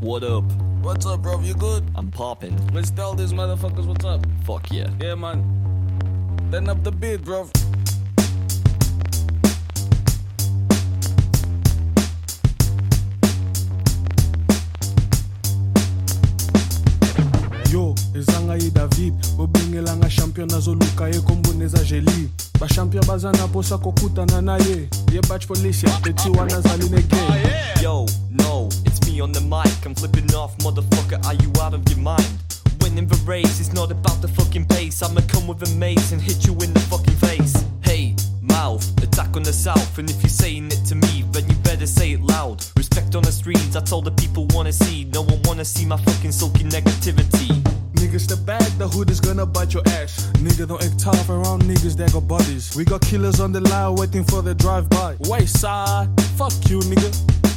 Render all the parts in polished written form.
What up? What's up, bro? You good? I'm popping. Let's tell these motherfuckers what's up. Fuck yeah. Yeah, man. Turn up the beat, bro. Yo, ezanga yi David obingelanga champion azoluka ye komboneza jeli bachampion bazana posa kokutana na ye ye batch police tetiwa nazali nege. Yo, no, it's me on the mic. I'm flipping off, motherfucker, are you out of your mind? Winning the race, it's not about the fucking pace. I'ma come with a mace and hit you in the fucking face. Hey, mouth, attack on the south. And if you're saying it to me, then you better say it loud. Respect on the streets, that's all the people wanna see. No one wanna see my fucking sulky negativity. Niggas step back, the hood is gonna bite your ass. Nigga don't act tough around niggas that got bodies. We got killers on the line waiting for the drive-by. West side, fuck you nigga.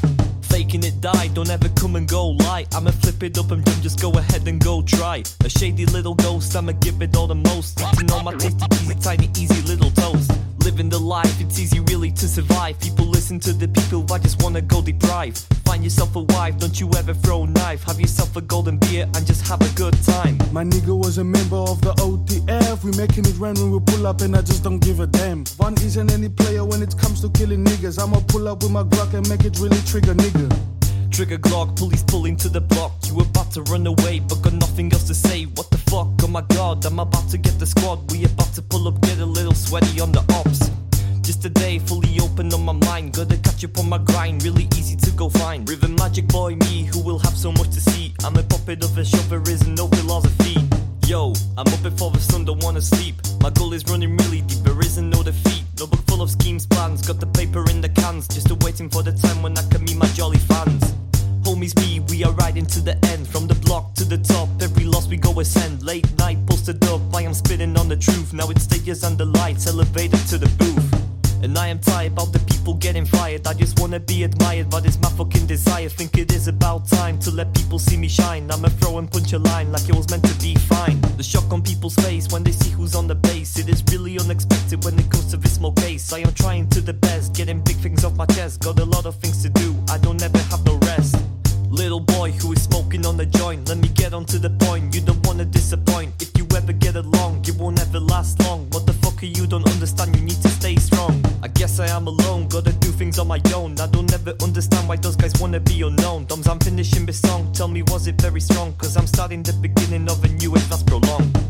Faking it die, don't ever come and go lie. I'ma flip it up and just go ahead and go try. A shady little ghost, I'ma give it all the most. Eating all my tasty, easy, tiny, easy little toast. Living the life, it's easy really to survive. People listen to the people, I just wanna go deprive. Find yourself a wife, don't you ever throw a knife. Have yourself a golden beer and just have a good time. My nigga was a member of the OTF. We making it rain when we pull up and I just don't give a damn. One isn't any player when it comes to killing niggas. I'ma pull up with my Glock and make it really trigger nigga. Trigger Glock, police pulling to the block. You about to run away, but got nothing else to say. What the fuck? Oh my god, I'm about to get the squad. We about to pull up, get a little sweaty on the ops. Just a day, fully open on my mind. Gotta catch up on my grind, really easy to go find. Rhythm magic boy, me, who will have so much to see. I'm a puppet of a shop, there isn't no philosophy. Yo, I'm up before the sun, don't wanna sleep. My goal is running really deep, there isn't no defeat. No book full of schemes, plans, got the paper in the cans. Just waiting for the time when I can meet my jolly fans. Homies me, we are riding to the end. From the block to the top, every loss we go ascend. Late night, posted up, I am spitting on the truth. Now it's stages under lights, elevated to the booth. And I am tired about the people getting fired. I just wanna be admired, but it's my fucking desire. Think it is about time to let people see me shine. I'ma throw and punch a line like it was meant to be fine. The shock on people's face when they see who's on the base. It is really unexpected when it comes to this small case. I am trying to the best, getting big things off my chest. Got a lot of things to do, I don't ever have no rest. Little boy who is smoking on the joint, let me get on to the point. You don't wanna disappoint. If you ever get along, it won't ever last long. Motherfucker, you don't understand, you need to stay strong. I guess I am alone, gotta do things on my own. I don't ever understand why those guys wanna be unknown. Doms, I'm finishing this song, tell me was it very strong? Cause I'm starting the beginning of a new age that's prolonged.